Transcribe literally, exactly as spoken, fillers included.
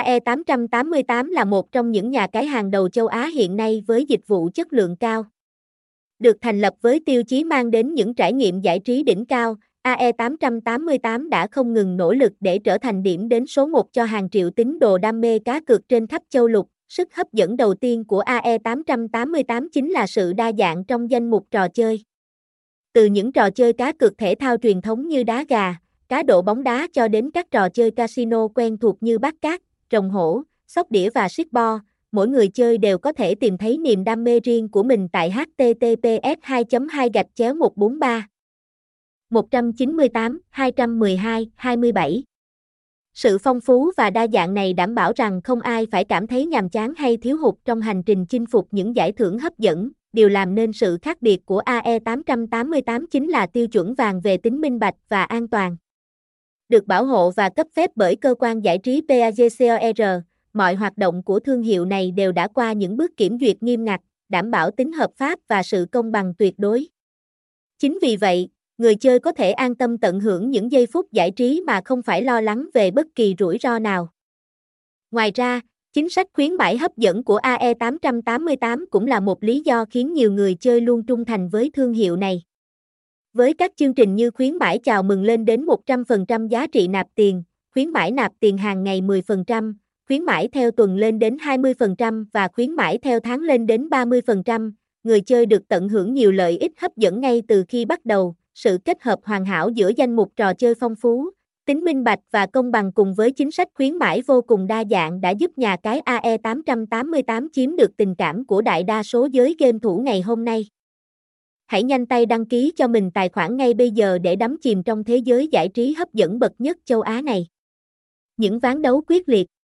a e tám tám tám là một trong những nhà cái hàng đầu châu Á hiện nay với dịch vụ chất lượng cao. Được thành lập với tiêu chí mang đến những trải nghiệm giải trí đỉnh cao, a e tám tám tám đã không ngừng nỗ lực để trở thành điểm đến số một cho hàng triệu tín đồ đam mê cá cược trên khắp châu lục. Sức hấp dẫn đầu tiên của a e tám tám tám chính là sự đa dạng trong danh mục trò chơi. Từ những trò chơi cá cược thể thao truyền thống như đá gà, cá độ bóng đá cho đến các trò chơi casino quen thuộc như bát cát, rồng hổ, sóc đĩa và siết bo, mỗi người chơi đều có thể tìm thấy niềm đam mê riêng của mình tại h t t p s hai chấm hai gạch chéo một bốn ba một chín tám hai một hai hai bảy. Sự phong phú và đa dạng này đảm bảo rằng không ai phải cảm thấy nhàm chán hay thiếu hụt trong hành trình chinh phục những giải thưởng hấp dẫn. Điều làm nên sự khác biệt của a e tám tám tám chính là tiêu chuẩn vàng về tính minh bạch và an toàn. Được bảo hộ và cấp phép bởi cơ quan giải trí PAGCOR, mọi hoạt động của thương hiệu này đều đã qua những bước kiểm duyệt nghiêm ngặt, đảm bảo tính hợp pháp và sự công bằng tuyệt đối. Chính vì vậy, người chơi có thể an tâm tận hưởng những giây phút giải trí mà không phải lo lắng về bất kỳ rủi ro nào. Ngoài ra, chính sách khuyến mãi hấp dẫn của a e tám tám tám cũng là một lý do khiến nhiều người chơi luôn trung thành với thương hiệu này. Với các chương trình như khuyến mãi chào mừng lên đến một trăm phần trăm giá trị nạp tiền, khuyến mãi nạp tiền hàng ngày mười phần trăm, khuyến mãi theo tuần lên đến hai mươi phần trăm và khuyến mãi theo tháng lên đến ba mươi phần trăm, người chơi được tận hưởng nhiều lợi ích hấp dẫn ngay từ khi bắt đầu. Sự kết hợp hoàn hảo giữa danh mục trò chơi phong phú, tính minh bạch và công bằng cùng với chính sách khuyến mãi vô cùng đa dạng đã giúp nhà cái a e tám tám tám chiếm được tình cảm của đại đa số giới game thủ ngày hôm nay. Hãy nhanh tay đăng ký cho mình tài khoản ngay bây giờ để đắm chìm trong thế giới giải trí hấp dẫn bậc nhất châu Á này. Những ván đấu quyết liệt.